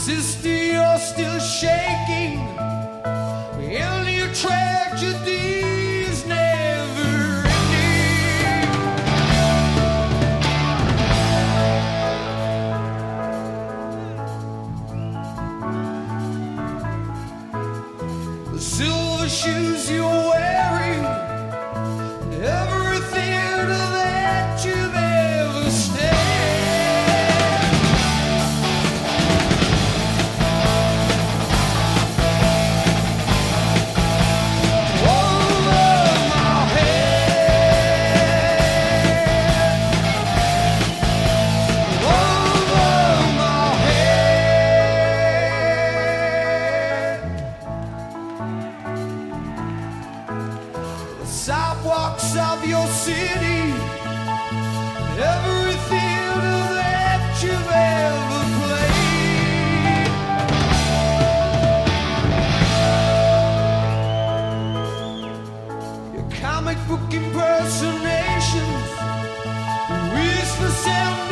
Sister, you're still shaking, and your tragedy's never ending. The silver shoes you're wearing, everything that you've ever stared. Sidewalks of your city, every